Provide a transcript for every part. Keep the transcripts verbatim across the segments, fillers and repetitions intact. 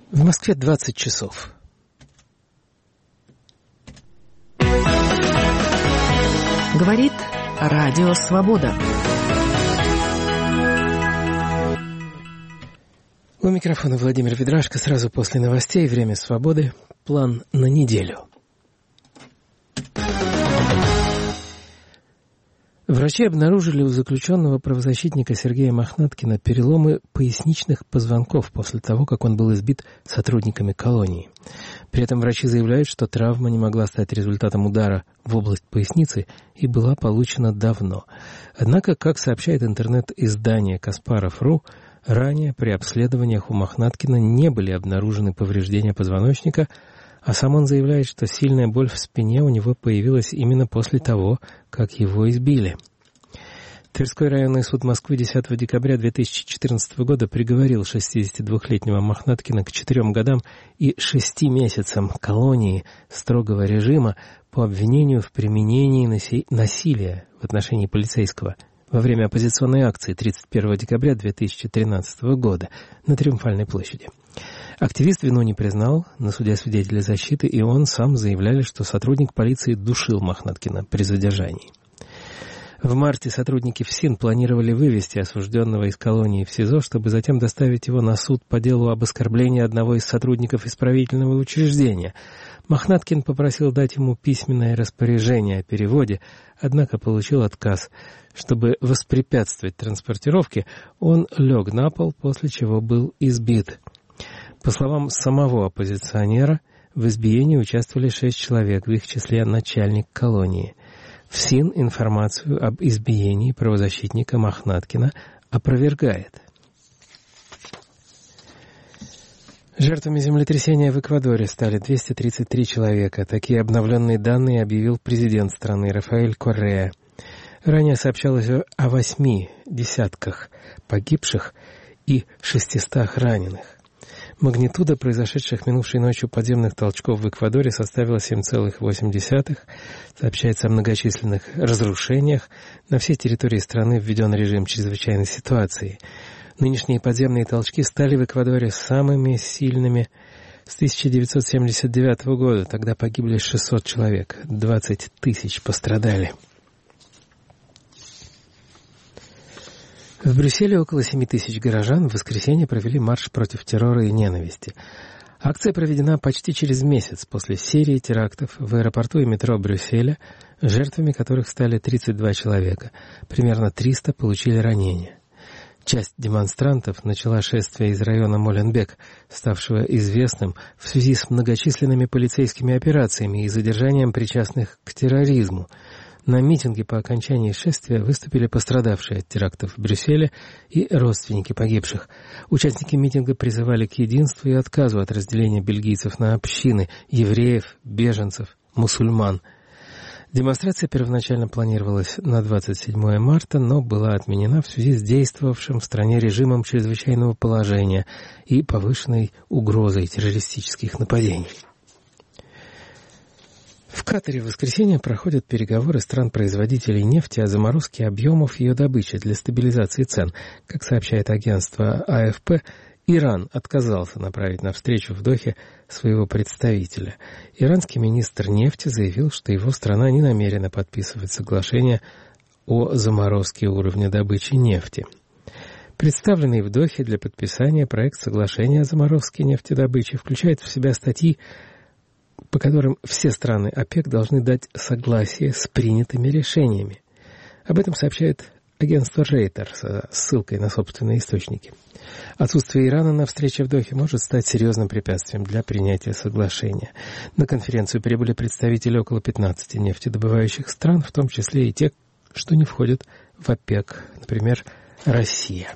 В Москве двадцать часов. Говорит Радио Свобода. У микрофона Владимир Ведрашко. Сразу после новостей «Время свободы». План на неделю. Врачи обнаружили у заключенного правозащитника Сергея Мохнаткина переломы поясничных позвонков после того, как он был избит сотрудниками колонии. При этом врачи заявляют, что травма не могла стать результатом удара в область поясницы и была получена давно. Однако, как сообщает интернет-издание Каспаров точка ру, ранее при обследованиях у Мохнаткина не были обнаружены повреждения позвоночника, а сам он заявляет, что сильная боль в спине у него появилась именно после того, как его избили. Тверской районный суд Москвы десятого декабря две тысячи четырнадцатого года приговорил шестидесятидвухлетнего Мохнаткина к четырем годам и шести месяцам колонии строгого режима по обвинению в применении наси- насилия в отношении полицейского во время оппозиционной акции тридцать первого декабря две тысячи тринадцатого года на Триумфальной площади. Активист вину не признал, на суде свидетели защиты, и он сам заявляли, что сотрудник полиции душил Мохнаткина при задержании. В марте сотрудники ФСИН планировали вывести осужденного из колонии в СИЗО, чтобы затем доставить его на суд по делу об оскорблении одного из сотрудников исправительного учреждения. Мохнаткин попросил дать ему письменное распоряжение о переводе, однако получил отказ. Чтобы воспрепятствовать транспортировке, он лег на пол, после чего был избит. По словам самого оппозиционера, в избиении участвовали шесть человек, в их числе начальник колонии. ФСИН информацию об избиении правозащитника Мохнаткина опровергает. Жертвами землетрясения в Эквадоре стали двести тридцать три человека. Такие обновленные данные объявил президент страны Рафаэль Корреа. Ранее сообщалось о восьми десятках погибших и шестистах раненых. Магнитуда произошедших минувшей ночью подземных толчков в Эквадоре составила семь целых восемь десятых. Сообщается о многочисленных разрушениях. На всей территории страны введен режим чрезвычайной ситуации. Нынешние подземные толчки стали в Эквадоре самыми сильными с тысяча девятьсот семьдесят девятого года. Тогда погибли шестьсот человек, двадцать тысяч пострадали. В Брюсселе около семи тысяч горожан в воскресенье провели марш против террора и ненависти. Акция проведена почти через месяц после серии терактов в аэропорту и метро Брюсселя, жертвами которых стали тридцать два человека. Примерно триста получили ранения. Часть демонстрантов начала шествие из района Моленбек, ставшего известным в связи с многочисленными полицейскими операциями и задержанием причастных к терроризму. На митинге по окончании шествия выступили пострадавшие от терактов в Брюсселе и родственники погибших. Участники митинга призывали к единству и отказу от разделения бельгийцев на общины, евреев, беженцев, мусульман. Демонстрация первоначально планировалась на двадцать седьмое марта, но была отменена в связи с действовавшим в стране режимом чрезвычайного положения и повышенной угрозой террористических нападений. В Катаре в воскресенье проходят переговоры стран-производителей нефти о заморозке объемов ее добычи для стабилизации цен. Как сообщает агентство А Эф Пэ, Иран отказался направить на встречу в Дохе своего представителя. Иранский министр нефти заявил, что его страна не намерена подписывать соглашение о заморозке уровня добычи нефти. Представленный в Дохе для подписания проект соглашения о заморозке нефтедобычи включает в себя статьи, по которым все страны ОПЕК должны дать согласие с принятыми решениями. Об этом сообщает агентство Рейтер со ссылкой на собственные источники. Отсутствие Ирана на встрече в Дохе может стать серьезным препятствием для принятия соглашения. На конференцию прибыли представители около пятнадцати нефтедобывающих стран, в том числе и те, что не входят в ОПЕК, например, Россия.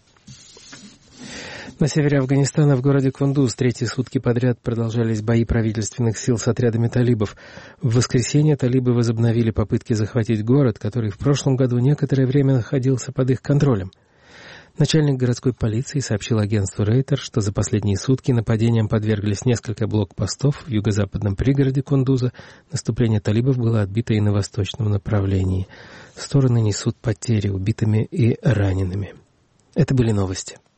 На севере Афганистана в городе Кундуз третьи сутки подряд продолжались бои правительственных сил с отрядами талибов. В воскресенье талибы возобновили попытки захватить город, который в прошлом году некоторое время находился под их контролем. Начальник городской полиции сообщил агентству Рейтер, что за последние сутки нападениям подверглись несколько блокпостов в юго-западном пригороде Кундуза. Наступление талибов было отбито и на восточном направлении. Стороны несут потери убитыми и ранеными. Это были новости.